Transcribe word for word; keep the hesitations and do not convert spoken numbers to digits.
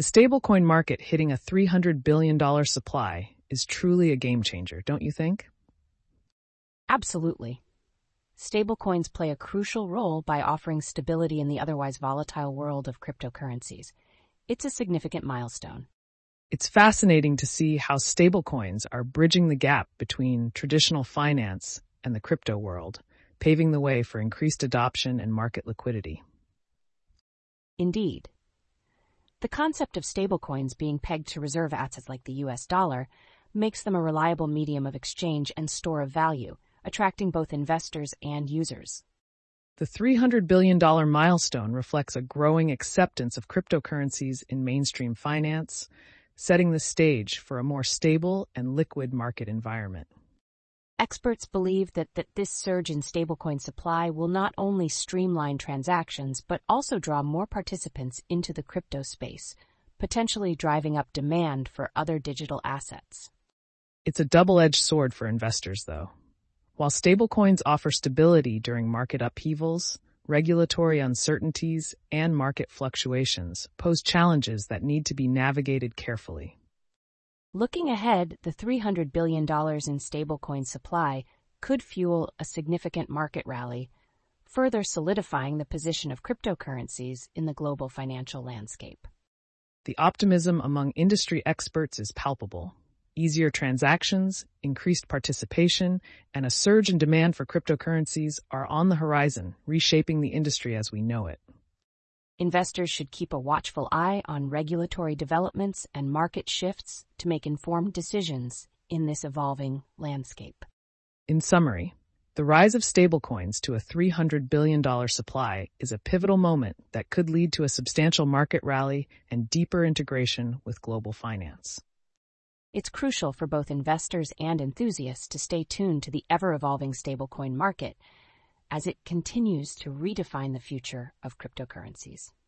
The stablecoin market hitting a three hundred billion dollars supply is truly a game changer, don't you think? Absolutely. Stablecoins play a crucial role by offering stability in the otherwise volatile world of cryptocurrencies. It's a significant milestone. It's fascinating to see how stablecoins are bridging the gap between traditional finance and the crypto world, paving the way for increased adoption and market liquidity. Indeed. The concept of stablecoins being pegged to reserve assets like the U S dollar makes them a reliable medium of exchange and store of value, attracting both investors and users. The three hundred billion dollars milestone reflects a growing acceptance of cryptocurrencies in mainstream finance, setting the stage for a more stable and liquid market environment. Experts believe that, that this surge in stablecoin supply will not only streamline transactions but also draw more participants into the crypto space, potentially driving up demand for other digital assets. It's a double-edged sword for investors, though. While stablecoins offer stability during market upheavals, regulatory uncertainties and market fluctuations pose challenges that need to be navigated carefully. Looking ahead, the three hundred billion dollars in stablecoin supply could fuel a significant market rally, further solidifying the position of cryptocurrencies in the global financial landscape. The optimism among industry experts is palpable. Easier transactions, increased participation, and a surge in demand for cryptocurrencies are on the horizon, reshaping the industry as we know it. Investors should keep a watchful eye on regulatory developments and market shifts to make informed decisions in this evolving landscape. In summary, the rise of stablecoins to a three hundred billion dollars supply is a pivotal moment that could lead to a substantial market rally and deeper integration with global finance. It's crucial for both investors and enthusiasts to stay tuned to the ever-evolving stablecoin market as it continues to redefine the future of cryptocurrencies.